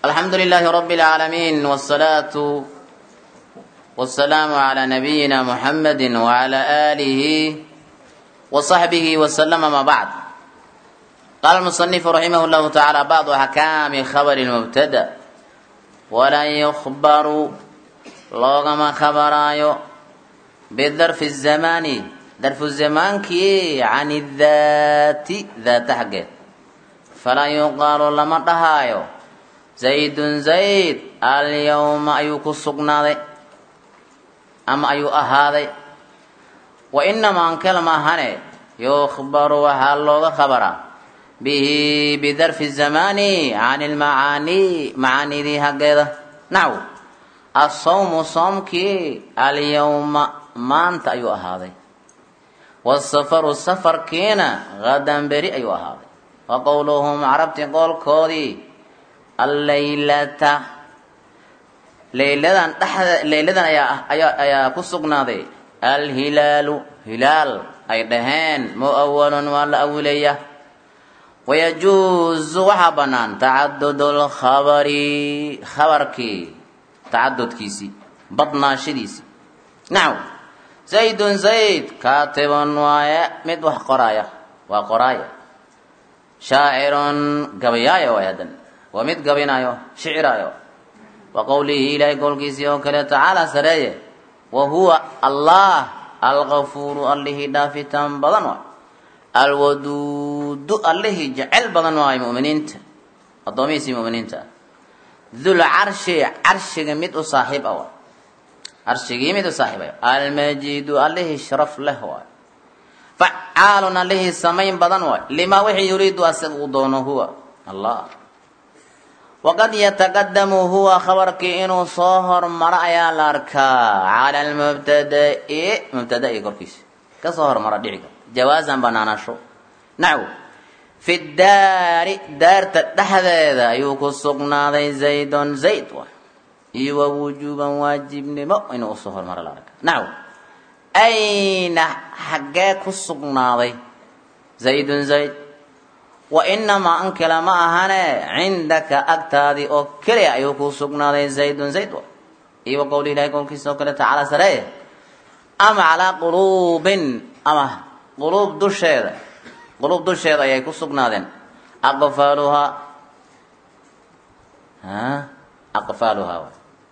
الحمد لله رب العالمين والصلاة والسلام على نبينا محمد وعلى آله وصحبه وسلم ما بعد. قال المصنف رحمه الله تعالى بعض أحكام خبر المبتدأ ولا يخبر لوغما خبرايو بالظرف الزماني ظرف الزمان كي عن الذات ذات حقه فلا يقال لما دهايو زيد زيد اليوم أيوك السقناذي أم أيو أهاذي وإنما أن كلمة هني يخبر وحالو خبرا به بظرف الزمان عن معاني ذي هكذا. نعم الصوم صومك اليوم ما أنت أيو أهاذي والسفر السفر كينا غدا بري أيو أهاذي. وقولهم عربت قول كودي الليلة ليلة أيا كسقناذي الهلال هلال أي دهان مؤول ولا أولية. ويجوز وحبنا تعدد الخبر خبرك تعدد كيسي بطنا شديسي. نعم زيد زيد كاتب ويا مدوح قرايا وقرايا شاعر قبيايا ويدن ومد قبينايو شعرايو. وقوله إلهي قول كيسي وكلا تعالى سرية وهو الله الغفور اللي دافتا بضنوا الودود اللي جعل بضنوا مؤمنين الضميسي مؤمنين ذو العرش عرش مد صاحب أول عرش مد صاحب المجيد اللي شرف له فعال اللي سمين بضنوا لما وحي يريد أسقطونه هو الله. وقد يتقدم هو خبرك إنه صهر مرأي الأركا على مبتدأ كركيس كصهر مرأي جوازا بنانا شو. نعم في الدار دار تتحذ يوكو السقنا ذي زيد زيد إيوه وجوبا واجب نمو إنه صهر مرأي الأركا. نعم أين حقاك السقنا ذي زيد زيد وإنما أنك لما أهانا عندك أكتادي أو كريا يوكو سقنا زيد زيد. إيوه قولي لا يكون كيسو كلا تعالى سرية أما على قلوب أما قلوب دو الشيطة يكو سقنا أقفالها أقفالها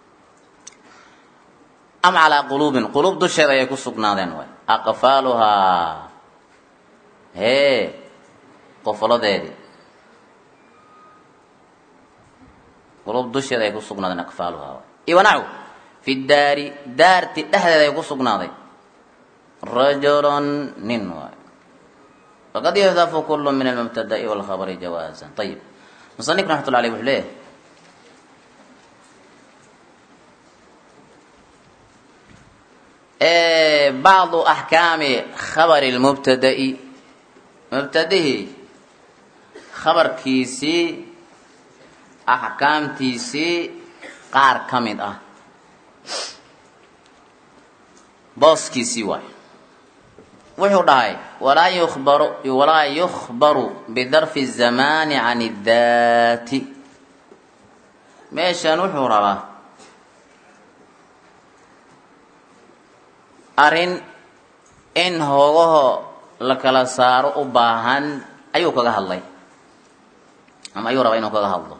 أما على قلوب دو الشيطة يكو سقنا أقفالها هي qofoladeedii qulub dusheeda ay ku sugnaadeen aqfaaluhaa. iwanacu fi daari daarti dhexdeeda ay ku sugnaaday rajulun nin waay faqad yuhdafu kullu min almubtada'i walkhabari jawaazan. ayib musanif raxmatullahi alayhi wuxuu leeyahay bacdu axkaami khabari lmubtada'i mubtadihii khabarkiisii axkaamtiisii qaar ka mid ah booskiisii waay. wuxuu dhahay walaa yukhbaru bidarfi الzamaani can الdaati. meeshan wuxuu rabaa arrin in hoogaho la kala saaro u baahan ayuu kaga hadlay ama ayuu rabaa inuu kaga hadlo.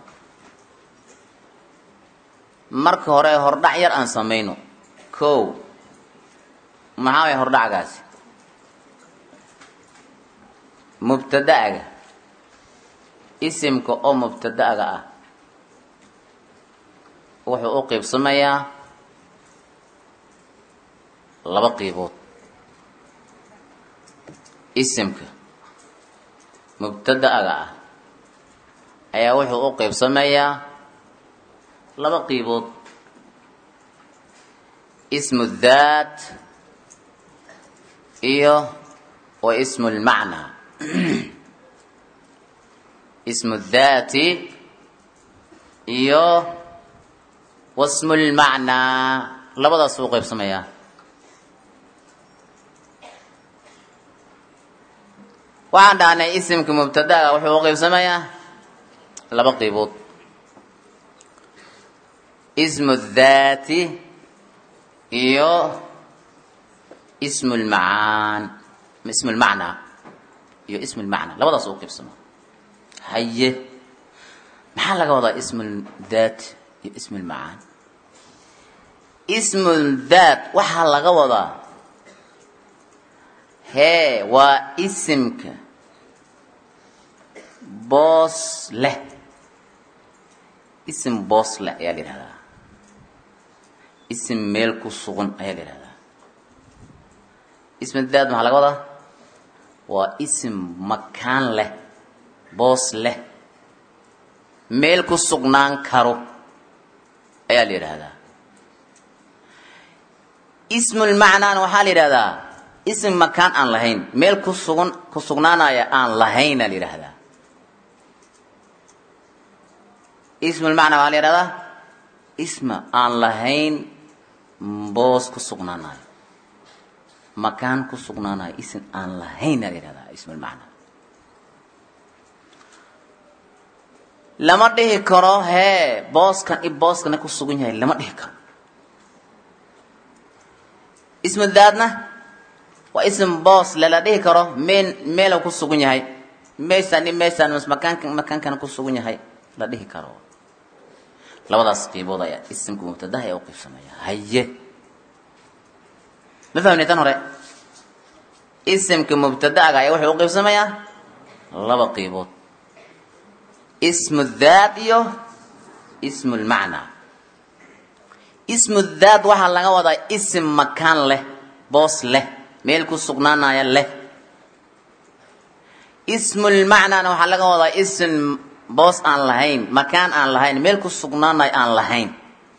marka hore hordhac yar aan samayno. kow maxaa way hordhacgaasi mubtada'aga isimka oo mubtada'aga ah wuxuu u qaybsamayaa laba qaybood. isimka mubtada'aga ah ayaa wuxuu u qaybsamayaa laba qaybood. ismu dhaat iyo wa ismu lmacnaa. ismu dhaati iyo wasmu lmacnaa labadaas u qaybsamayaa. waxaan dhahnay isimka mubtadaga wuxuu u qaybsamayaa laba qaybood. ismu daati iyo ismu lmacaan ismu lmacnaa iyo ismu lmacnaa labadaas u qaybsamo haye maxaa laga wadaa ismu daat iyo ismu lmacaan ismu daat waxaa laga wadaa hee waa isimka boos leh isim boos leh ayaa la yidhahdaa isim meel ku sugan ayaa la yidhahdaa ismu daat maxaa laga wadaa waa isim makaan leh boos leh meel ku sugnaan karo ayaa la yidhaahdaa ismulmacnaana waxaa la yidhahdaa ism makaan aan lahayn meel ku sugnaanaya aan lahayna la yidhaahdaa ismulmacnaa waxaa la yidhahdaa isma aan lahayn boos ku sugnaanayo makaan ku sugnaanayo ism aan lahayna la yidhahdaa ismulmacnaa lama dhihi karo hee booskan i booskana ku sugan yahay lama dhihi karo ismu daadna waa ism boos lala dhihi karo meela ku sugan yahay meeshaan i meeshaan mas makaankana ku sugan yahay la dhihi karo labadaas qiibood ayaa isimka mubtadaha ee u qaybsamaya haye ma fahmnay tan hore isimka mubtada'aga ayaa wuxuu u qaybsamayaa laba qiibood ismu daat iyo ismu lmacnaa ismu daat waxaa laga wadaa isim makaan leh boos leh meel ku sugnaanaya leh ismu lmacnaana waxaa laga wadaa isim boos aan lahayn makaan aan lahayn meel ku sugnaanayo aan lahayn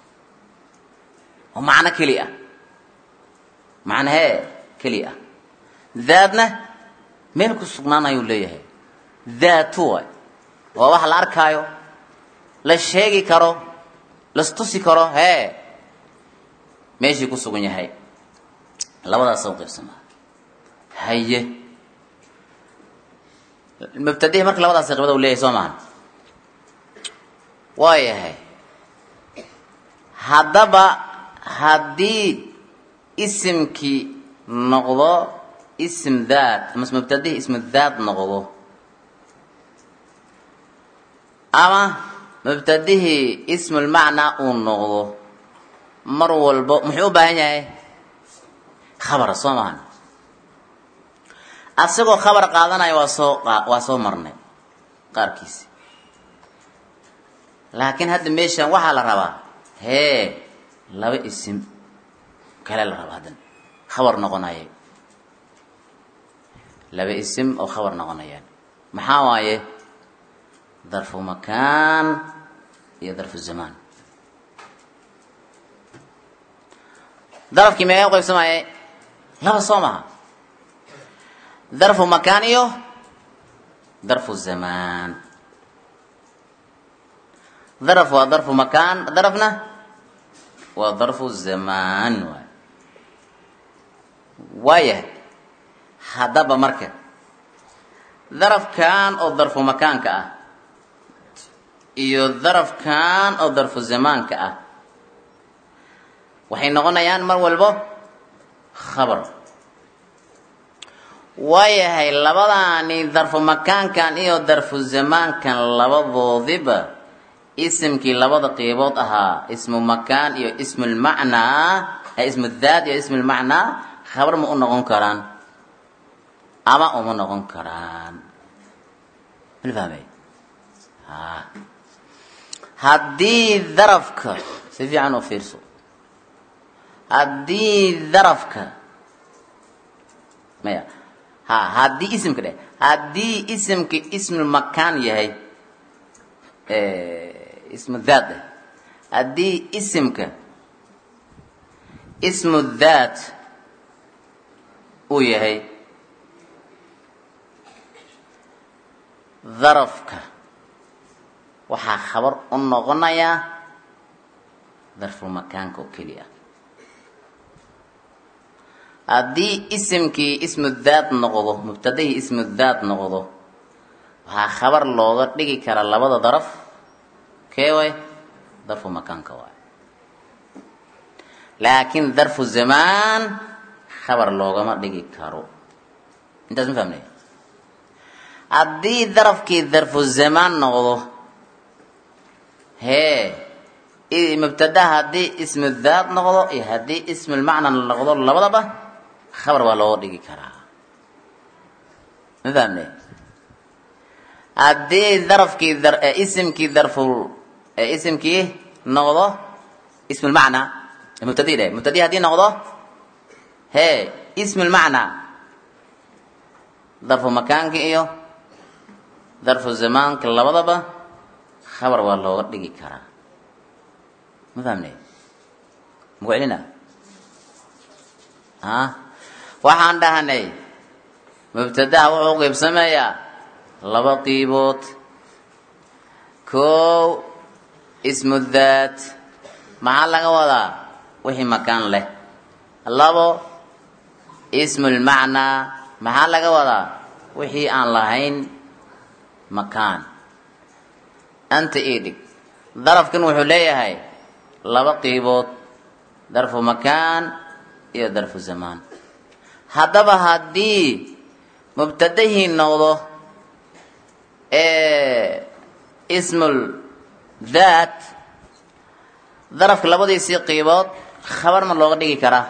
oo macno keli ah macnahee keli ah daatna meel ku sugnaanayuu leeyahay daatu waay waa wax la arkaayo la sheegi karo lastusi karo hee meeshii ku sugan yahay labadaas u qaybsamaa haye mubtadihi marka labadaas qibada u leeyahay soo maahan waayahay haddaba haddii isimkii noqdo ism daat ama mubtadihi ismu daat noqdo ama mubtadihii ismulmacnaa uu noqdo mar walbo muxuu u baahan yahay khabara soo maahan asagoo khabar qaadanaya waa soo marnay qaarkiisi laakiin hadda meeshan waxaa la rabaa hee laba isim kale la rabaa haddan khabar noqonaya laba isim oo khabar noqonayaan maxaa waaye darfu makaan iyo darfu zamaan darafkii meeqa u qaybsamayay laba soo maha darfu makaan iyo darfu zamaan daraf waa darfu makaan darafna waa darfu zamaan waay waayahay haddaba marka darafkan oo darfu makaanka ah iyo darafkan oo darfu zamaanka ah waxay noqonayaan mar walbo khabar waayahay labadaani darfu makaankan iyo darfu zamaankan labadoodiba isimkii labada qiibood ahaa ismu makaan iyo ismulmacnaa ismu daat iyo ismulmacnaa khabar ma u noqon karaan ama uma noqon karaan malfahmay haddii darafka si fiican u fiirso haddii darafka maya haddii isimka dheh haddii isimka ismulmakaan yahay ismu daat dheh haddii isimka ismu daat uu yahay darafka waxaa khabar u noqonayaa darfulmakaanka oo keliya haddii isimkii ismu daat noqdo mubtadihii ismu daat noqdo waxaa khabar looga dhigi karaa labada daraf kee way darfu makaanka waay laakiin darfu zamaan khabar loogama dhigi karo intaas ma fahmay haddii darafkii darfu zamaan noqdo hee mubtada haddii ismu daat noqdo iyo haddii ismu lmacna noqdo labadaba khabar waa looga dhigi karaa ma fahmay haddii darafkii isimkii noqdo ismu lmacna mubtadi dhe mubtadi haddii noqdo hee ismu lmacna darfu makaanka iyo darfu zamaanka labadaba khabar waa looga dhigi karaa ma fahmnay maku celina waxaan dhahanay mubtadaha wuxuu qeybsameeyaa laba qiibood kow ismu daat maxaa laga wadaa wixii makaan leh labo ismu lmacnaa maxaa laga wadaa wixii aan lahayn makaan anta idhig darafkan wuxuu leeyahay laba qiibood darfu makaan iyo darfu zamaan haddaba haddii mubtadahii noqdo ismul daat darafka labadiisii qiibood khabar ma looga dhigi karaa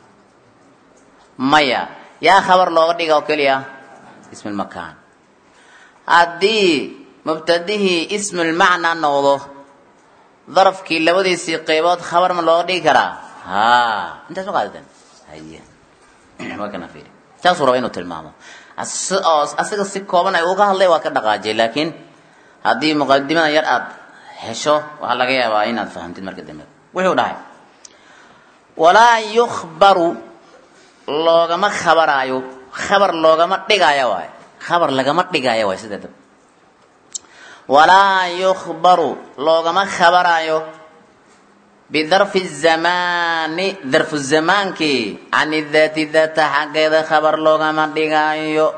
maya yaa khabar looga dhiga oo keliya ismulmakaan haddii mubtadihii ismulmacnaa noqdo darafkii labadiisii qiibood khabar ma looga dhigi karaa intaas ma qaadaten haye waa kana fiiri taasuu raba inuu tilmaamo asaga si kooban ay uga hadlay waa ka dhaqaajiyay laakiin haddii muqadimada yar aad hesho waxaa laga yaabaa inaad fahamtid marka dambe wuxuu dhahay walaa yukhbaru loogama khabaraayo khabar loogama dhigaayo waay khabar lagama dhigaayo waay sideeda walaa yukhbaru loogama khabaraayo bidarfi zamaani darfu zamaankii can daati daata xaggeeda khabar loogama dhigaayo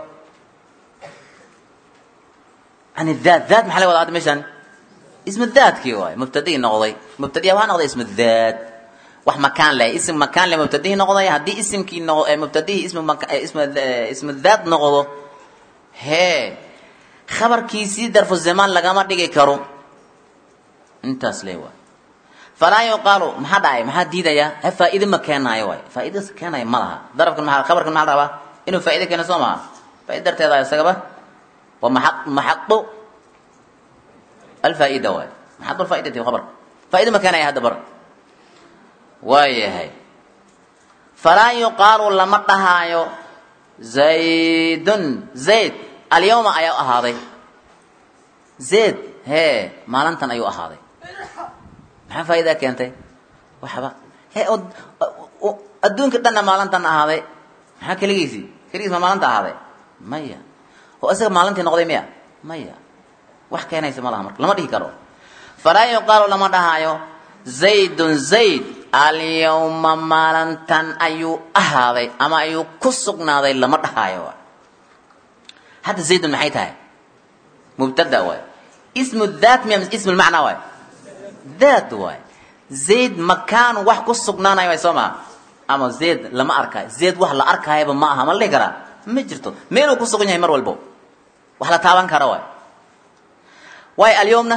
can daat daat maxaa laga wadaa hadda meeshaan ismu daadkii waay mubtadihii noqday mubtadiya waxaa noqday ismu daat wax makaan leh ism makaan leh mubtadihii noqday haddii isimkii mubtadihii ismu daat noqdo hee khabarkiisii darfu zamaan lagama dhigi karo intaas le waay falaa yuqaalu maxaa dhacay maxaa diidaya faa'iide ma keenaayo waay faa'iidas keenaya ma laha darafkan khabarkan maxaa la rabaa inuu faa'iide keeno soo maha faa'iide darteeda isagaba waa maxaqu alfaa'iida waay maxaqu alfaa'idati khabar faa'iide ma keenaya hadda bar waayahay falaa yuqaalu lama dhahaayo zaydun zayd alyawma ayaa ahaaday zayd hee maalintan ayuu ahaaday maxaa faa'iida keentay waxba hee adduunka dhanna maalintan ahaaday maxaa keligiis ma maalinta ahaaday maya oo isaga maalintii noqday miya maya wax keenaysa ma laha marka lama dhihi karo falaa yuqaalu lama dhahaayo zaydun zayd alyawma maalintan ayuu ahaaday ama ayuu ku sugnaaday lama dhahaayo hadda zaydun maxay tahay mubtada waay ismu daat miya ismu lmacnaa waay daat waay zayd makaan wax ku sugnaanayo waay soo maa ama zayd lama arkaayo zayd wax la arkaayaba ma aha ma la dhihi karaa ma jirto meeluu ku sugan yahay mar walbo wax la taaban kara waay waay alyawmna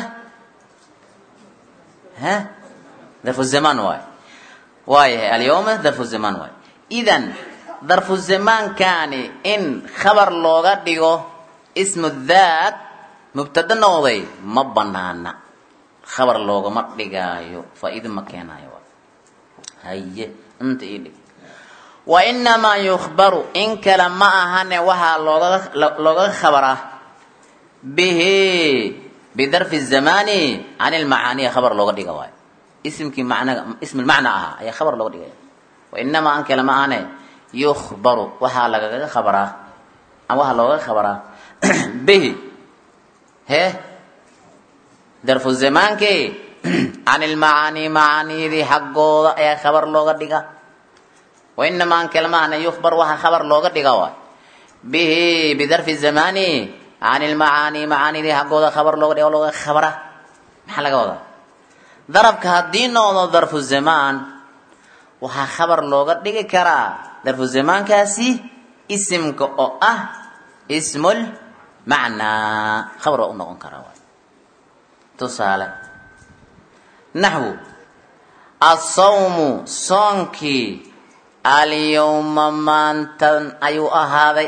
darfu zamaan waay waayahay alyawma darfu zamaan waay idan darfu zamaankani in khabar looga dhigo ismu daat mubtada noqday ma banaana khabar loogama dhigaayo faa'iido ma keenaayo haye inta ii dhig wa inamaa yukhbaru in kale ma ahane waxaa looga khabaraa bihi bidarfi zamaani can ilmacaaniya khabar looga dhiga waayo ismkii ismu lmacna ahaa ayaa khabar looga dhigaya wa inamaa in kale ma ahane yukhbaru waxaa lagaga khabaraa ama waxaa looga khabaraa bihi hee darfu zamaankii can ilmacaani macaanidii xaggooda ayaa khabar looga dhiga wa inamaa in kale ma ahane yukhbar waxaa khabar looga dhiga waay bihi bidarfi zamaani can ilmacaani macaanidii xaggooda khabar looga dhiga looga khabara maxaa laga wadaa darabka haddii noqdo darfu zamaan waxa khabar looga dhigi karaa darfu zamaankaasi isimka oo ah ismul macnaa khabar oo noqon karaa tusaale nahwu as-sawmu soonki al-yawma maantan ayuu ahaaday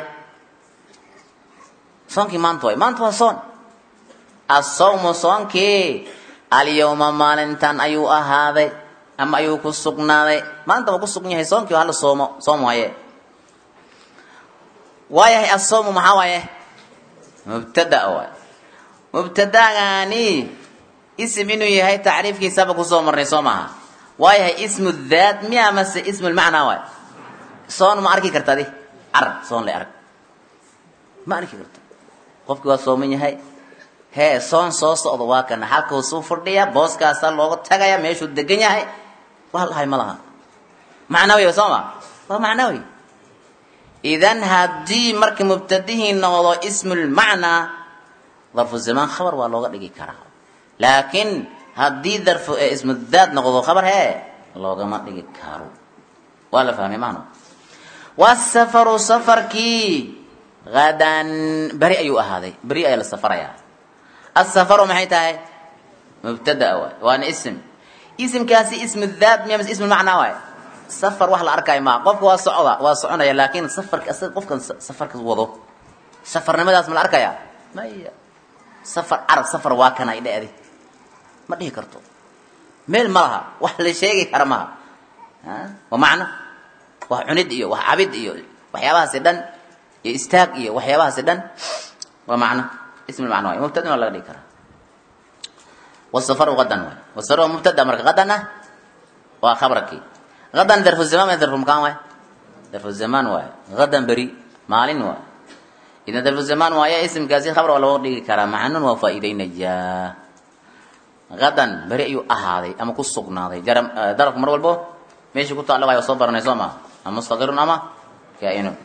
soonki maanta waa soon as-sawmu soonki al-yawma maalintan ayuu ahaaday ama ayuu ku sugnaaday maanta waa ku sugan yahay soonki hal soom waaye waayahay as-sawmu maxaa waaye mubtada waaye mubtadaani ism inuu yahay tacriifkiisaba ku soo marnay soo maaha waayahay ismu dhaat miya mase ismu macnaa waaye soon ma arki kartaa di arag soon la arag ma arki karta qofkii waa sooman yahay hee soon soo socdo waa kana halka uu soo fadhiya booskaasa looga tagaya meeshuu degan yahay wallahi ma laha macnawi soo ma waa macnawi idan hadii markii mubtadihi noqdo ismul macnaa ظرف الزمان خبر waa looga dhigi karaa laakiin hadii ظرف اسم الذات noqdo khabar he looga ma dhigi karo wala fahmay maano wasafaru safarki gadan bari ayu ahaaday bari ay la safaraya as-safaru maxay tahay mubtada waana ismkaasi ism الذات miya ism macna waay safar wax la arkay ma qofku waa soconaya laakiin safarka asal qofkan safarka wado safarnimadaas ma la arkaya maya safar arag safar waa kana idheedi ma dhihi karto meel malaha wax la sheegi kara ma wa macna wa cunid iyo wax abid iyo waxyaabahaas dhan iyo istaag iyo waxyaabahaas dhan wa macna ism macna waa mubtada la dhigi kara والسفر غدا والسفر مبتدا marka غدنا waa khabarki غدا ظرف الزمان ظرف مكان waa ظرف الزمان waa غدا bari maalin waa إذا ظرف الزمان waa اسم kaasi khabar waa loo dhigi karaa macnan waa faa'iideynaya غدا bari ayuu ahaaday ama ku sugnaaday daraf mar walbo meesha ku taalo waa soo baranay soo ma ama mustaqirun ama kaa'inun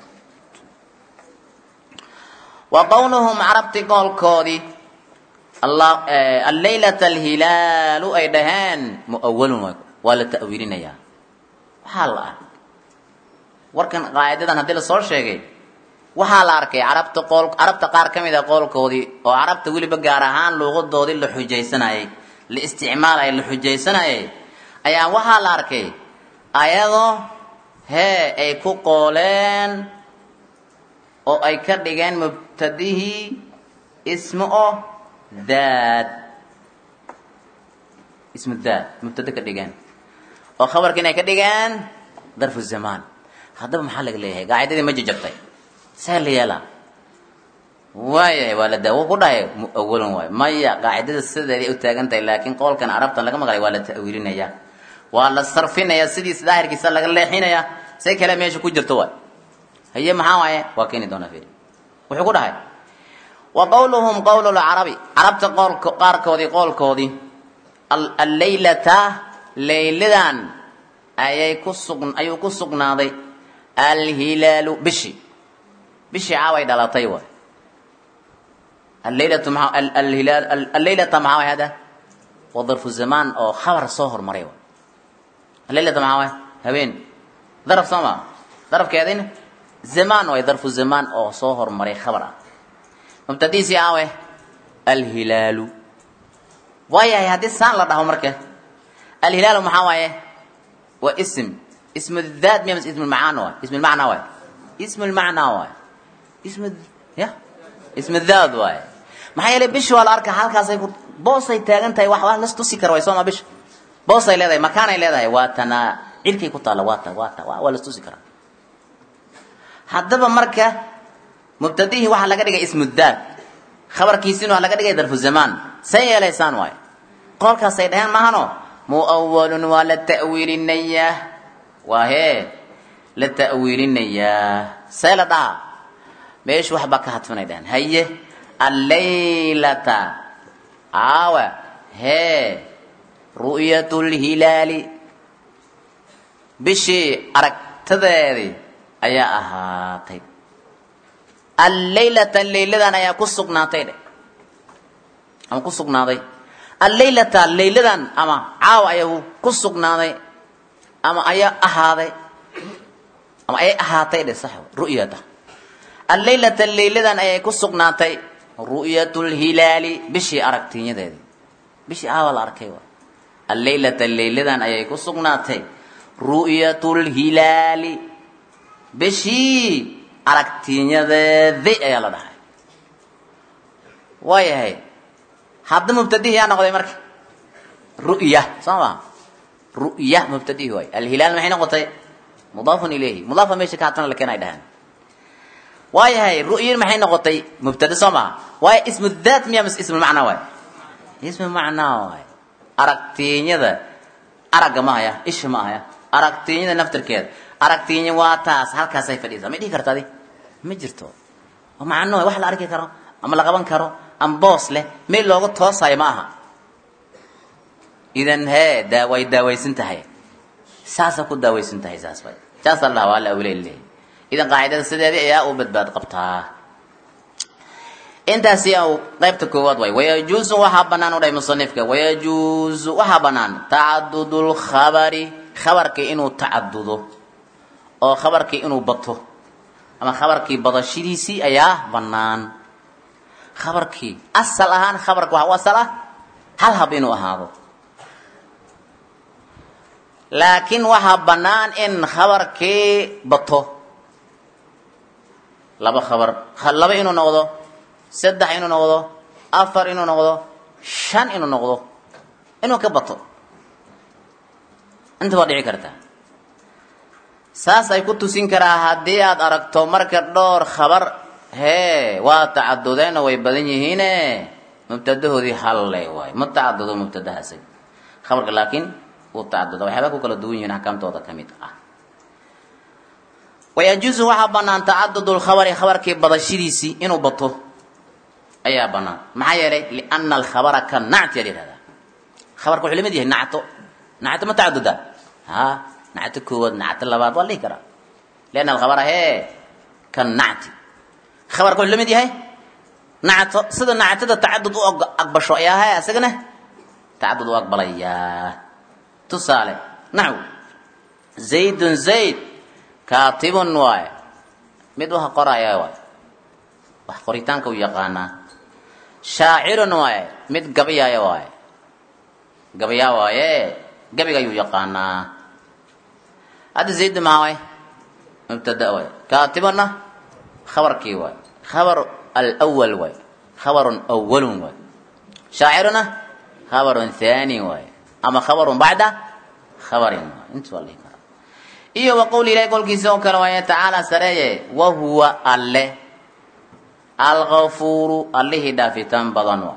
wa qawluhum arabti qolkoodi الله الليلة الهلال أي دهان مؤول ولا تأويلنا يا حالا وركن قاعدة هذا الصور شيء وحالا أركي عربت قار كم إذا قول كودي أو عربت ولي بجارهان لغة دودي لحجي سنة لاستعمال أي لحجي سنة أي وحالا أركي أيضا هي أي كقولين أو أي كردجان مبتديه اسمه ذات اسم الذات مبتدا كدغان او خبر كنا كدغان ظرف الزمان هذا محل ليه قاعده ما ججبتي سهل يلا واي ولد وقداي اول واي ما يا قاعده سيده او تاغنتي لكن قول كان عربت لغا مقلي ولا تاويلنيا ولا صرفينيا سيدي ظاهركيسا لغا لهينيا سي كلا ميشو كجرتو واي هي ما واي واكيني دونا فيري وحو كداي وقولهم قول العربي عربت قاركودي قولكودي الليلة ليلدان أي كسقناضي الهلال بشي عاوي دلطيوة الليلة مع الهلال الليلة مع هذا وظرف الزمان أو خبر صهر مريوة الليلة مع هبين ظرف سما ظرف كذين زمان وظرف الزمان أو صهر مري خبره مبتدئ عاوه الهلال ويا هذه سان لا دهو marka الهلال maxaa waaye waa اسم الذات مش اسم المعنى اسم المعنى واي اسم المعنى واي اسم الذات واي maxaa yeelay bish wala arka halkaas ay boosay taagan tahay wax la istusi karo way soo bish boosay leedahay makaan ay leedahay waa tana ilkii ku taala waa la istusi karo hadaba marka مبتدئه waxa laga dhigay ismu dhaat khabarkiisina waxa laga dhigay darfu zaman saylaysan way qolkaas ay dhahan mahano muawwalun wa la ta'wilin niyya wa he la ta'wilin niyya salada meesh wax ba ka hadfanay dhahan haye al-laylata awa he ru'yatul hilali bishi aragtadeedi ayaa ahaatay الليلة الليلة أنا يكسقناتي أما كسقناتي الليلة الليلة أما عاو أيه كسقناتي أما أي أهذا أما أي أهاتي لصح رؤية الليلة أي كسقناتي رؤية الهلال بشي أركتيني ذي بشي أول أركيوا الليلة أي كسقناتي رؤية الهلال بشي أركتيني ذي أي الله ده واي هاي حد مبتدئ أنا قدي مرك رؤية صح رؤية مبتدئ هو الهلال ما حين قطع مضاف إليه مضاف ماشي كاتنا لكن أيدهن واي هاي رؤية ما حين قطع مبتدئ صح واي اسم الذات ميا مس اسم المعنى واي اسم المعنى واي أركتيني ذا أرق ما هي إيش ما هي أركتيني ذا نفتر كذا أركتيني واتاس هل كسيف الإذا ما دي كرت هذه مجرته ومع إنه واحد أركي كرو أما لقبان كرو أم باص له مين لوجو توصى معها إذن هي داوي سنتهي ساسا كود داوي سنتهي ساس باي جاس الله ولا أولي اللي إذن قاعدة السدادة يا وبدباد قبتها أنت سياو قيبت كواد ويجوز وحبنان ولا مصنفك ويجوز وحبنان تعدد الخبر خبرك إنه تعدده أو خبرك إنه بطه أما خبرك بدشيريسي أياه بنان خبرك أصلها خبرك وهو أصله هل هبينه هذا لكن وهب بنان إن خبرك بطه لبا خبر لبا إنه نقضه سدح إنه نقضه أفر إنه نقضه شان إنه نقضه إنه كبطه أنت وضعي كرتا ساس أي كنت سنكرا هديات أركتو مركر دور خبر هي وتعددين ويبدين هنا مبتدأه ذي حل واي متعدد مبتدأ سج خبر لكن وتعدد وحبك كل دوين هنا كم توضع كميت ويجوز وحبنا أن تعدد الخبر خبر كيف بدشيريسي إنه بطه أي بنا معايا لأن الخبر كان نعت هذا خبر كل مديه نعته متعددة ها نعت كود نعت اللبات ولا يكره لأن الخبر هي كان نعت خبر كل مدي هاي نعت صدق نعت تعدد أكبر شوية هاي سجنه تعدد أكبر يا تصالح نعو زيد كاتب واي مدوها قرايا واي وحقريتان كو يقانا شاعر واي مد قبيا واي قبيا واي قبيا يقانا هذا زيد معاي مبتدأ واي كاتبنا خبر كي واي خبر الأول واي خبر أول واي شاعرنا خبر ثاني واي أما خبر بعد خبر واي انت والله كرام إيه وقول إليه قول كيسو كرواية تعالى سرية وهو الله الغفور الله دافتان بدن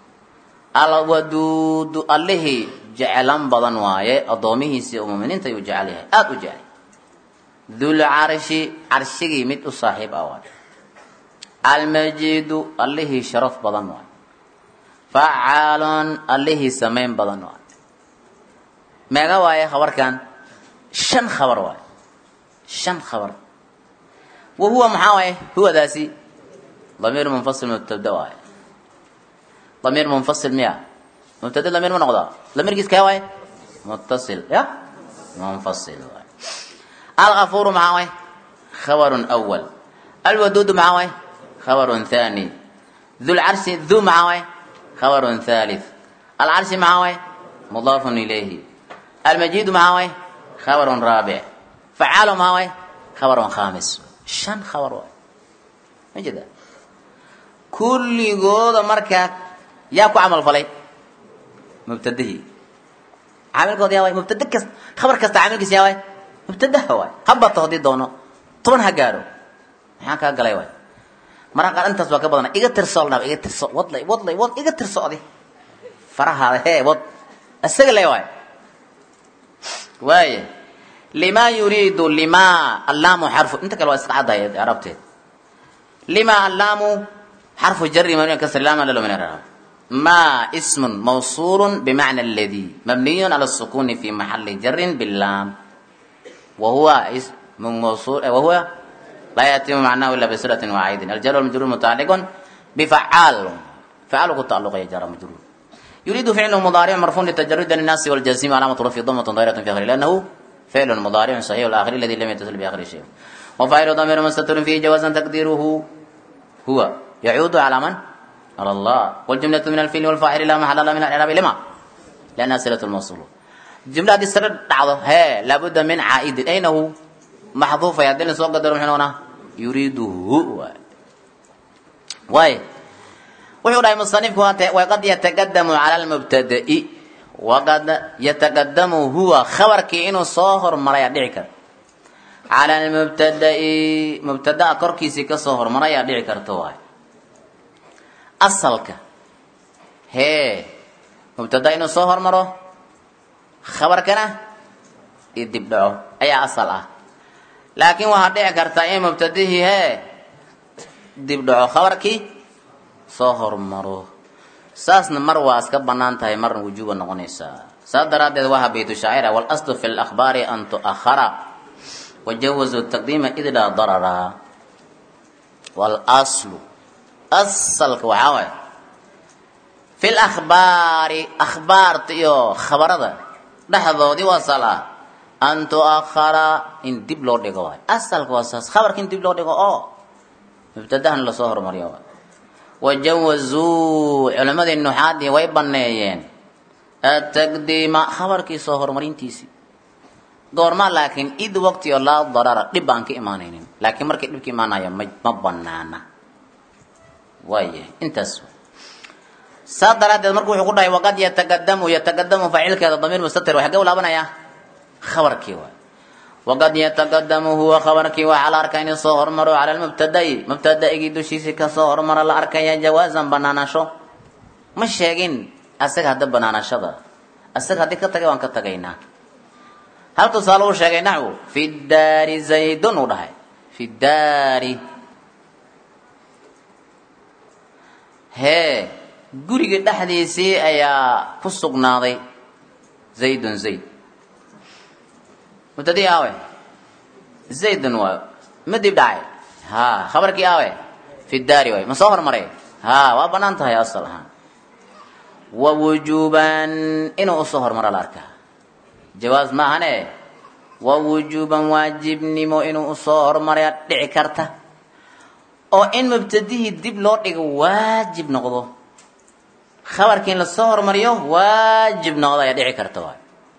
الودود الله جعلان بدن واي أضامه سي أممين تيجعلها أتجعل ذو العرش عرشي مت صاحب أوان المجيد الله شرف بدن واي فعال الله سمين بدن واي ماذا واي خبر كان شن خبر واي شن خبر وهو محاوي هو ذاسي ضمير منفصل مبتدا واي ضمير منفصل مياه مبتدا ضمير منقضى ضمير كيس كواي متصل يا منفصل واي الغفور محاوي خبر أول الودود محاوي خبر ثاني ذو العرش ذو محاوي خبر ثالث العرش محاوي مضاف إليه المجيد محاوي خبر رابع فعال معه خبر خامس شن خبر واحد مجد كل جود مركب ياكو عمل فلي مبتدئ عامل قضيه واي مبتدئ كس خبر كس عامل كس يا واي مبتدئ واي هبط هدي دونه طبعا هجارو maxaa ka galay way marka intaas waa ka badan iga tirsoolna iga tirso wadlay iga tirsoodi faraha he wad asaga lay way واي لما يريد لما اللام حرف انت كلو استعاده عرفت لما اللام حرف جر مبني كسر لام لا من الرب ما اسم موصول بمعنى الذي مبني على السكون في محل جر باللام وهو اسم موصول وهو لا يتم معناه الا بصله وعيد الجر والمجرور متعلق بفعال فعل تعلق جر مجرور يريد فعل مضارع مرفوع لتجرد الناس والجزم علامه رفع ضمه ظاهره في اخره لانه فعل مضارع صحيح الآخر الذي لم يتصل بآخر شيء وفاعل ضمير مستتر فيه جوازا تقديره هو يعود على من؟ على الله والجملة من الفعل والفاعل لا محل لها من الإعراب لما؟ لأنها صلة الموصول الجملة دي سر دعوة ها لابد من عائد أين هو؟ محذوف يدل سوق قدر من هنا يريده واي وحول المصنف وقد يتقدم على المبتدئ وقد يتقدم هو خبر كأنه صهر مريا دعكر على المبتدئ مبتدأ كركيسي كصهر مريا دعكر تواي أصلك هي مبتدأ إنه صهر مرو خبر كنا يدبدعه أي أصله لكن وهذا كرتاي مبتدئ هي دبدعه خبر كي صهر مرو ساسنا مرواس كبنان تاي مر وجوبا نغنيسا صدرت وها بيت الشاعر والأصل في الأخبار أن تؤخر وجوزوا التقديم إذ لا ضرر والأصل أصل وعاوي في الأخبار أخبار تيو خبر هذا لحظة دي وصلا أن تؤخر إن دبلور ديكوا أصل واساس خبر كن دبلور ديكوا ابتدأنا لصهر مريم وجوزوا علماء النحاة ويبنيين التقديم خبر كي صهر مرين تيسي قورما لكن إذ وقت الله ضرر دبان كي إيمانين لكن مركي دبك إيمانا يا مبنانا وايه انتسوا صدرت المركو يقول وقد يتقدم فعل كذا ضمير مستتر وحقه ولا بنايا خبر كي وقد يتقدم هو خبر كي وعلى أركان الصهر مرو على مبتدأ يجد شيء كصهر مر على أركان جوازا بنانا شو مش شاقين أسك هذا بنانا شذا أسك هذا كتجي وان كتجينا هل تصالوا شاقين نحو في الدار زيد وده في الدار هي guriga dhaxdiisii ayaa ku sugnaaday zaydun zayd mutadii aawe zaydun waa madib dhacay ha khabarkii aawe fi daari way ma soo hormaray ha waa banaan tahay asal ahaan wa wujuban inuu soo hormaro la arkaa jawaaz ma ahane wa wujuban waajibnimo inuu soo hormaray dhici karta oo in mubtadihi dib loo dhigo waajib noqdo khabarkiin la soo hormariyo waajib noqdo ay dhici karto waa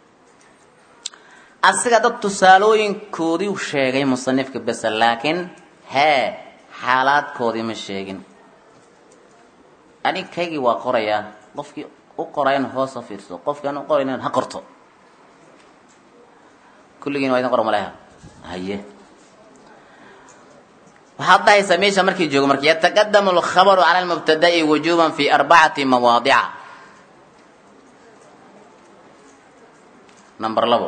asiga dad tusaalooyinkoodii u sheegay musannifka bas laakiin xaalaadkoodii ma sheegin ani kaygi waa qoraya qofkii u qorayn hoos fiirso qofkii aan u qorayn ha qorto kulligiin waa idin qoro malaha haye وحتى يسميش مركي جوج مركي يتقدم الخبر على المبتدأ وجوبا في 4 مواضع نمبر لبو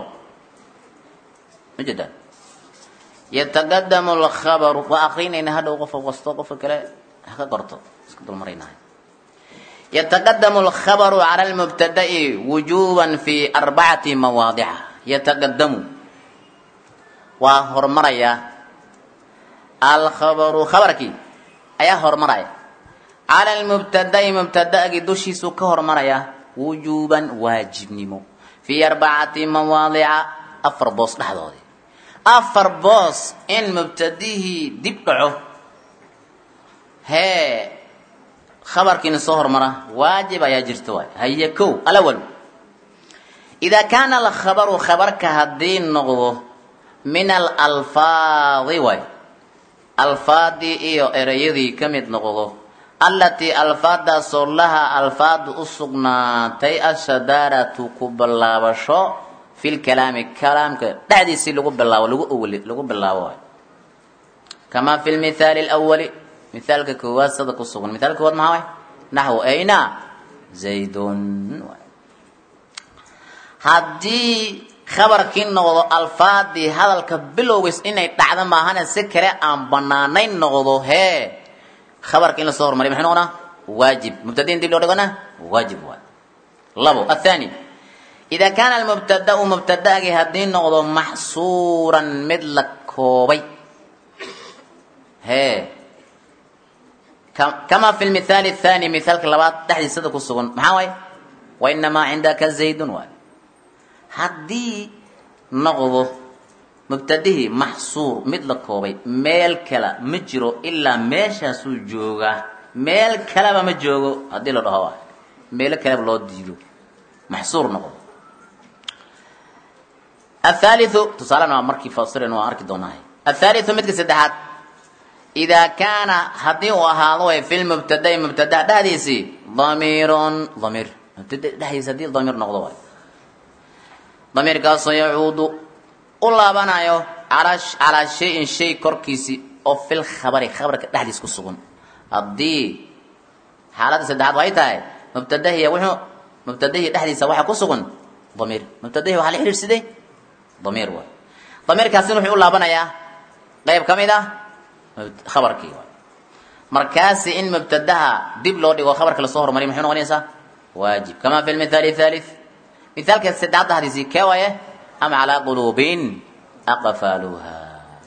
مجدا يتقدم الخبر وآخرين إن هذا وقف وسط كلا قرطه اسكتوا المرينا يتقدم الخبر على المبتدأ وجوبا في 4 مواضع يتقدم وهرمريا الخبر خبرك أيه هرمرايا على المبتدأ مبتدأ دوشي سوك هرمرايا وجوبا واجب نمو في 4 مواضع أفربوس لحظة أفربوس إن مبتديه دبعه هي خبرك إن صهر مرة واجب يا جرتواي هيا كو الأول إذا كان الخبر خبرك هدين نغضه من الألفاظ واي الفاظي iyo erayadii kamid noqdo allati alfada solaha alfad usugnaatay ashadaratu kubalabasho fil kalami kalamka dhacdiisi lagu bilaabo kama fil mithal al awwal mithalka kuwasada kusugan mithalka wad maxay nahwu ayna zaydun hadii khabarkiin noqdo alfaadii hadalka bilowgiis inay dhacdo maahana si kale aan banaanayn noqdo hee khabarkiin la soo hormariyo maxay noqonaa waajib mubtadiin dib loo dhigana waajib waa labo athani ida kana almubtada'u mubtada'gi hadii noqdo mahsuuran mid la koobay hee kama fi almithal athani mithalka labaad dhaxdiisada ku sugan maxaa way wa inma indaka zaydun waa haddii نقضه مبتدئ محصور مثل كوبي ميل كلا مجرو إلا ماشا سوجوغا ميل كلا ما جوغو هدي له هوا ميل كلا بلو ديدو محصور نقض الثالث تصالنا مركي فاصلين وارك دوناي الثالث مثل سدحات إذا كان هدي وهذا في المبتدأ مبتدأ دهديسي ضمير مبتدأ دهديسي دي ضمير نقضه ضمير كاس يعود الله بنايو على شيء كركيسي أو في الخبر دهديس كسبون الدي حالات سدحات وعيتها مبتدأ هي وحو مبتدأ دهديس واحد كسبون ضمير مبتدأ هو على حرس ده ضمير واحد ضمير كاسين وحي الله بنايا غيب كميدا خبركي مركاسي إن مبتدها دب لو دغو خبرك لسهر مريم حنو غنيسا واجب كما في المثال الثالث مثال كالسدعة هذه كوايه أم على قلوب أقفالها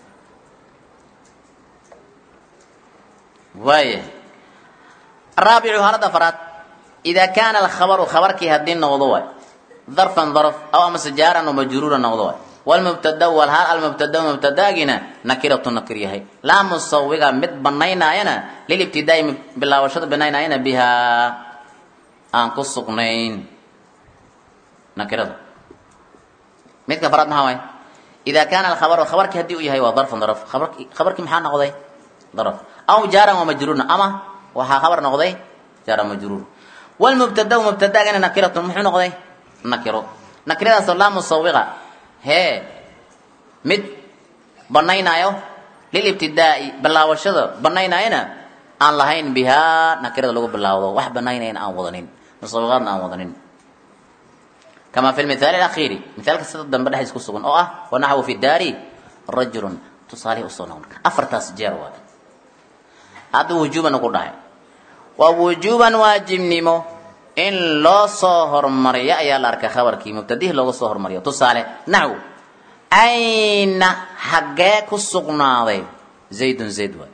وايه الرابع هذا فرات إذا كان الخبر خبرك هدين نوضوه ظرفا ظرف أو مسجارا ومجرورا نوضوه والمبتدا والحال المبتدا مبتداغنا نكره نكريه لا مصوغا مد بنيناينا للابتداء بالله وشد بنيناينا بها ان قصقنين نكره مد كفرات ما اذا كان الخبر خبرك هدي يحيى وظرف ظرف خبرك محا نقضي ظرف او جار ومجرور اما وها خبر نقضي جار مجرور والمبتدا مبتداغنا نكره محا نقضي نكره لا مصوغا هي مد بنينايو للابتداء بلاوشده بنيناينا ان لهين بها نكره لو بلاوده wax banayneen aan wadanin masawqadna aan wadanin kama fi المثال الاخير مثالك sida dambe dhaxis ku sugan oo ah wanahu fi dari rajulun tusali usunan afartas jeer waa adu wujuban ku dhahay wa wujuban wajibnimo in loo soo hormariyo ayaa la arkaa khabarkii mubtadihi looga soo hormariyo tusaale naxu ayna xagee ku sugnaaday zaydun zayd way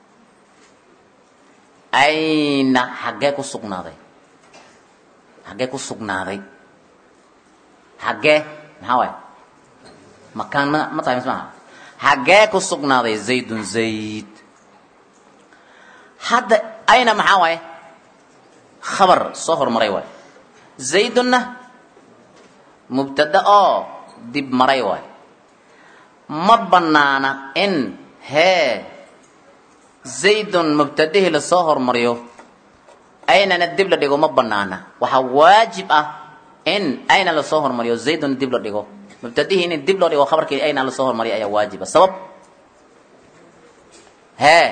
ayna xagee ku sugnaaday xagee maxaa waay makaan ma tahay mismaha xagee ku sugnaaday zaydun zayd hadda ayna maxaa waay خبر صهر مريوي زيدنا مبتدا دب مريوي ما بنانا ان هي زيد مبتدئ لصهر مريو اين ندب لدغو ما بنانا وها واجب ان اين لصهر مريو زيد ندب لدغو مبتدئ ان دب لدغو خبرك اين لصهر مريو اي واجب السبب ها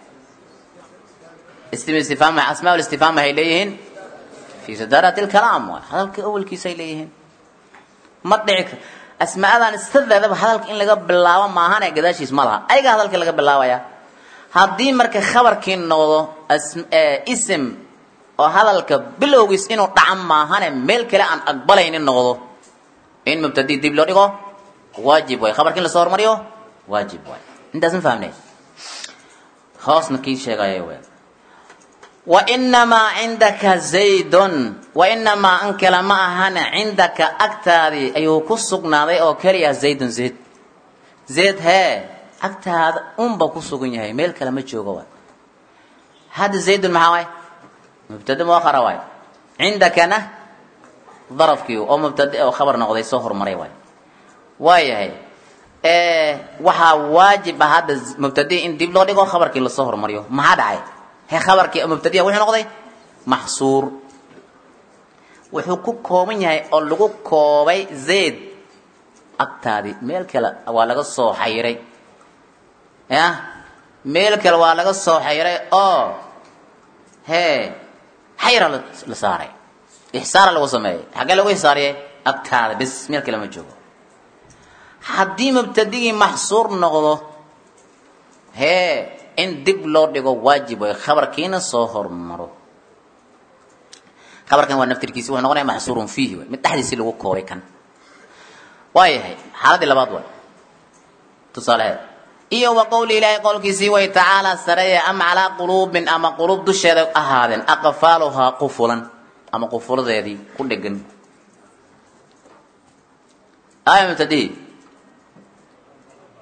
استفهام اسماء الاستفهام هي ليهن في صدارة الكلام هذاك اول كيس ليهن ما دعك اسماء ان استدلد هذاك ان لغا بلاوا ما هان غداشيس مالها ايغا هذاك لغا بلاوايا hadii marka khabarkii noqdo ism oo hadalka bilowgiis inuu dhacam maahane meel kale aan aqbalaynin noqdo in mubtadi dib loo dhigo waajib way khabarkii la soo hormariyo waajib way intaas ma fahamnay khaasna kii sheegay way وإنما عندك زيد وإنما أنك لما أهانا عندك أكتادي أيو كسقنا أو كريا زيد زيد هي أكتاد بكسقنا هي ميل كلمة جوجوا هذا زيد المحاوي مبتدأ مؤخر واي عندك أنا ظرف كيو أو مبتدأ أو خبر نقضي صهر مري واي هي وها واجب هذا مبتدأ إن دي بلودي أو خبر كيلو صهر مريو ما هذا عاي هي خبرك مبتدئ وحي نقضي محصور وحو كوكومن yahay oo lagu koobay zayd agtaadi meel kale waa laga soo xayray ya meel kale waa laga soo xayray oo he xayra la saaray ihsaar lagu sameeyay xagee lagu ihsaariyay agtaadi bis meel kale ma joogo hadii mubtadi'i mahsuur noqdo he in dib loo dhigo waajib way khabarkiina soo hormaro khabarkan waa naftirkiisa wuxuu noqonayaa mahsuurun fihi mid taxdiisi lagu koobay kan waayahay xaaladii labaad waa tusaale iyo wa qawli ilaahi qowlkiisii way tacaala saraya am ala qulubin ama qulub dusheeda ahaadeen aqfaaluha qufulan ama qufuladeedii ku dhegan aayatu tadii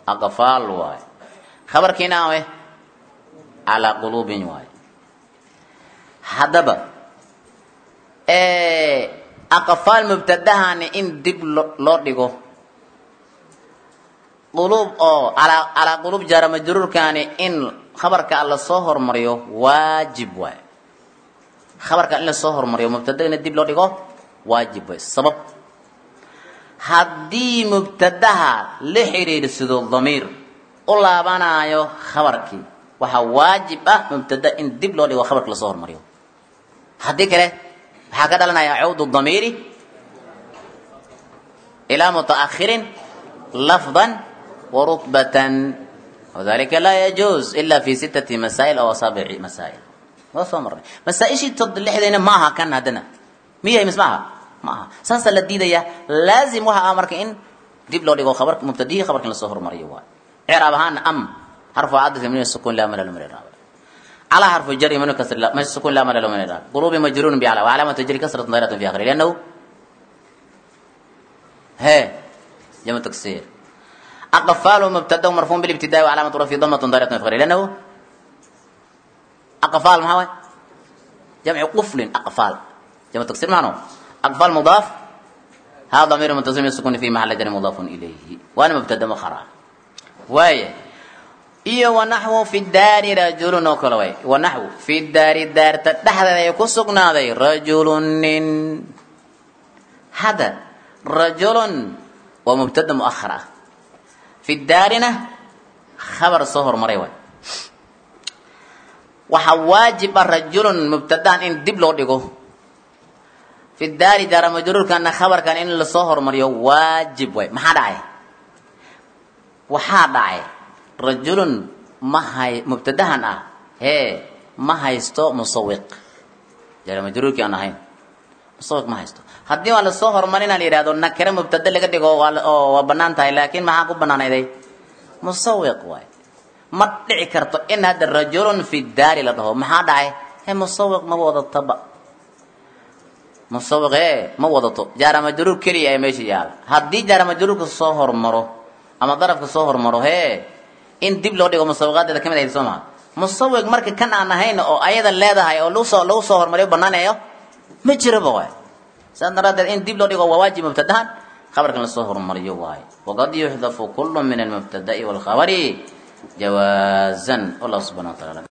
أقفال واي خبر كنا واي على قلوب واي حدبا أقفال مبتدها إن دب لورديكو قلوب على قلوب جار مجرور كان إن خبرك على الصهر مريو واجب واي خبرك على الصهر مريو مبتدا إن دب لورديكو واجب واي السبب haddii mubtadaha la xiriirsido damiir u laabanayo khabarkii waxa waajib ah mubtada in dib loo dhigo khabarka la soo hormariyo haddii kale waxa ka dhalanaya cawdu damiiri ila mutaakhirin lafdan wa rutbatan وذلك لا يجوز إلا في 6 مسائل أو 7 مسائل وصمر مسائل تضل حدينا معها كان هدنا مية مسمعها معها ساسا لديديا لازم وها أمرك إن ديب لو ديغو خبرك مبتدئ خبرك للصهر مريوا إعرابهان أم حرف عدد من السكون لا ملل من الرابع على حرف الجر من كسر لا مش السكون لا ملل من الرابع قلوب مجرور بعلى وعلامة تجري كسرة ضميرة في آخره لأنه هي جمع تكسير أقفال مبتدأ مرفوع بالابتداء وعلامة رفعه ضمة ضميرة في آخره لأنه أقفال ما هو جمع قفل أقفال جمع تكسير معناه أقفال مضاف هذا ضمير متصل بالسكون في محل جر مضاف إليه وأنا مبتدأ مخرع واي إيه ونحو في الدار رجل نوكلوي ونحو في الدار تحت يكسقنا ذي رجل هذا رجل ومبتدأ مؤخرة في الدارنا خبر الصهر مريوي وحواجب الرجل مبتدأ إن دبلو ديكو في الدار دار مجرور كان خبر كان إن الصهر مريو واجب وي ما حداعي وحداعي رجل ما هي مبتدأ هي ما هيستو مسوق دار مجرور كان هاي مسوق ما هيستو هدي على الصهر مرينا ليرادو نكره مبتدأ لك ديكو وبنان تاي لكن ما هاكو بنان ايدي مسوق واي ما دعي كرتو إن هذا الرجل في الدار لده ما حداعي هي مسوق ما وضع طبق مسوق ايه ما وضعته جار مجرور كري اي ماشي يال هدي جار مجرور كسوهر مرو اما ضرب كسوهر مرو هي ان ديب لو ديغو مسوقات دا كميد اي سوما مسوق marka kan aan ahayn oo ayada leedahay oo loo soo hormariyo banaaneeyo ma jiro baa sanadada in dib loo dhigo waajib mubtadahan khabarkan la soo hormariyo waay waqad yuhdafu kullu min al-mubtada'i wal khabari jawazan Allah subhanahu wa ta'ala